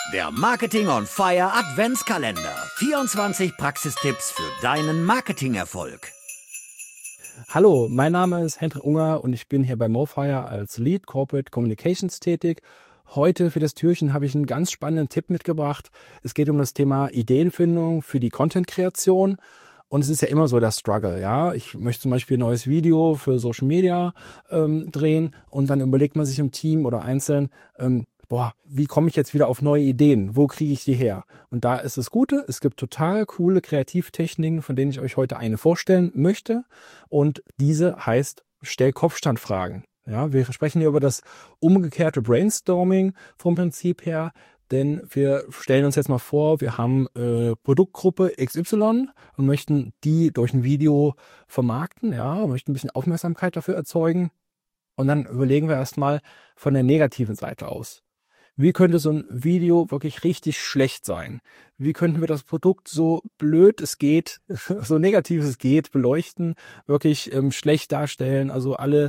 Der Marketing on Fire Adventskalender. 24 Praxistipps für deinen Marketingerfolg. Hallo, mein Name ist Hendrik Unger und ich bin hier bei Mofire als Lead Corporate Communications tätig. Heute für das Türchen habe ich einen ganz spannenden Tipp mitgebracht. Es geht um das Thema Ideenfindung für die Content-Kreation. Und es ist ja immer so der Struggle, ja. Ich möchte zum Beispiel ein neues Video für Social Media drehen und dann überlegt man sich im Team oder einzeln, wie komme ich jetzt wieder auf neue Ideen? Wo kriege ich die her? Und da ist das Gute, es gibt total coole Kreativtechniken, von denen ich euch heute eine vorstellen möchte. Und diese heißt Stell-Kopfstand-Fragen. Ja, wir sprechen hier über das umgekehrte Brainstorming vom Prinzip her. Denn wir stellen uns jetzt mal vor, wir haben Produktgruppe XY und möchten die durch ein Video vermarkten, ja, möchten ein bisschen Aufmerksamkeit dafür erzeugen. Und dann überlegen wir erstmal von der negativen Seite aus. Wie könnte so ein Video wirklich richtig schlecht sein? Wie könnten wir das Produkt so blöd es geht, so negativ es geht, beleuchten, wirklich schlecht darstellen, also alle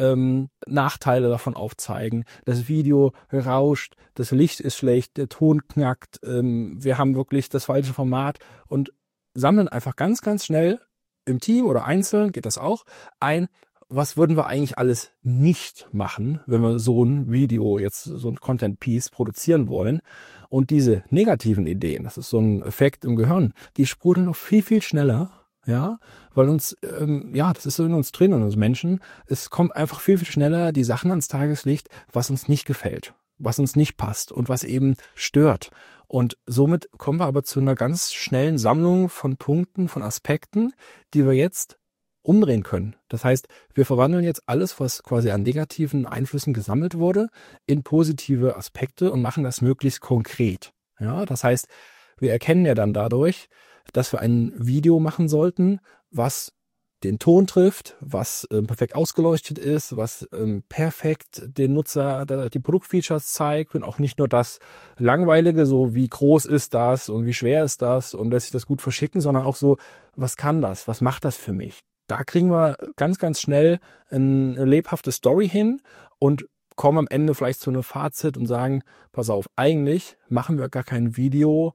Nachteile davon aufzeigen. Das Video rauscht, das Licht ist schlecht, der Ton knackt, wir haben wirklich das falsche Format und sammeln einfach ganz, ganz schnell im Team oder einzeln, geht das auch, ein, was würden wir eigentlich alles nicht machen, wenn wir so ein Video, jetzt so ein Content-Piece produzieren wollen. Und diese negativen Ideen, das ist so ein Effekt im Gehirn, die sprudeln noch viel, viel schneller, ja, weil uns, das ist so in uns drin, in uns Menschen, es kommt einfach viel, viel schneller die Sachen ans Tageslicht, was uns nicht gefällt, was uns nicht passt und was eben stört. Und somit kommen wir aber zu einer ganz schnellen Sammlung von Punkten, von Aspekten, die wir jetzt umdrehen können. Das heißt, wir verwandeln jetzt alles, was quasi an negativen Einflüssen gesammelt wurde, in positive Aspekte und machen das möglichst konkret. Ja, das heißt, wir erkennen ja dann dadurch, dass wir ein Video machen sollten, was den Ton trifft, was perfekt ausgeleuchtet ist, was perfekt den Nutzer die Produktfeatures zeigt und auch nicht nur das Langweilige, so wie groß ist das und wie schwer ist das und lässt sich das gut verschicken, sondern auch so, was kann das, was macht das für mich? Da kriegen wir ganz, ganz schnell eine lebhafte Story hin und kommen am Ende vielleicht zu einem Fazit und sagen, pass auf, eigentlich machen wir gar kein Video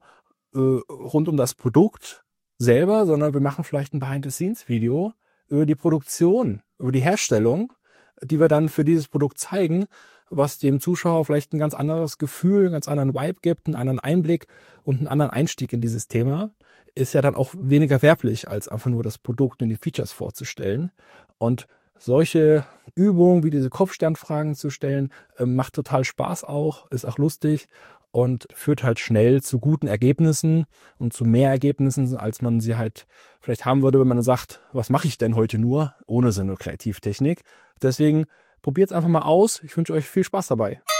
rund um das Produkt selber, sondern wir machen vielleicht ein Behind-the-Scenes-Video über die Produktion, über die Herstellung, die wir dann für dieses Produkt zeigen, was dem Zuschauer vielleicht ein ganz anderes Gefühl, einen ganz anderen Vibe gibt, einen anderen Einblick und einen anderen Einstieg in dieses Thema. Ist ja dann auch weniger werblich, als einfach nur das Produkt und die Features vorzustellen. Und solche Übungen wie diese Kopfsternfragen zu stellen, macht total Spaß auch, ist auch lustig und führt halt schnell zu guten Ergebnissen und zu mehr Ergebnissen, als man sie halt vielleicht haben würde, wenn man sagt, was mache ich denn heute nur, ohne so eine Kreativtechnik. Deswegen probiert es einfach mal aus. Ich wünsche euch viel Spaß dabei.